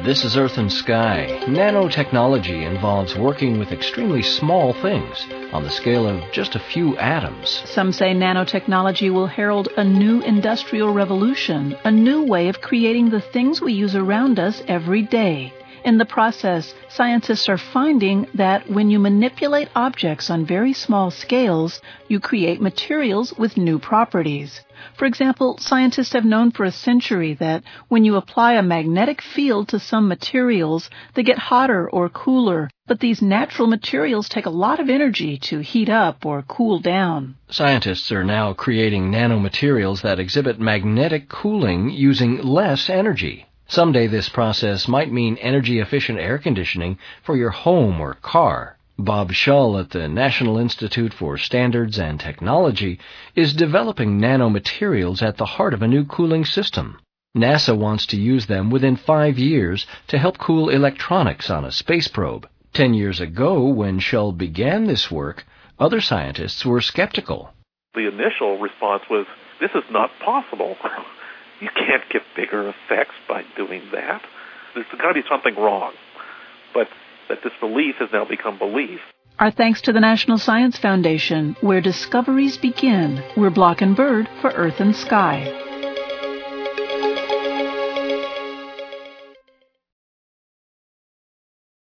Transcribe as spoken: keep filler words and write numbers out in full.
This is Earth and Sky. Nanotechnology involves working with extremely small things on the scale of just a few atoms. Some say nanotechnology will herald a new industrial revolution, a new way of creating the things we use around us every day. In the process, scientists are finding that when you manipulate objects on very small scales, you create materials with new properties. For example, scientists have known for a century that when you apply a magnetic field to some materials, they get hotter or cooler, but these natural materials take a lot of energy to heat up or cool down. Scientists are now creating nanomaterials that exhibit magnetic cooling using less energy. Someday this process might mean energy-efficient air conditioning for your home or car. Bob Shull at the National Institute for Standards and Technology is developing nanomaterials at the heart of a new cooling system. NASA wants to use them within five years to help cool electronics on a space probe. Ten years ago, when Shull began this work, other scientists were skeptical. The initial response was, this is not possible. You can't get bigger effects by doing that. There's got to be something wrong. But that disbelief has now become belief. Our thanks to the National Science Foundation, where discoveries begin. We're Block and Bird for Earth and Sky.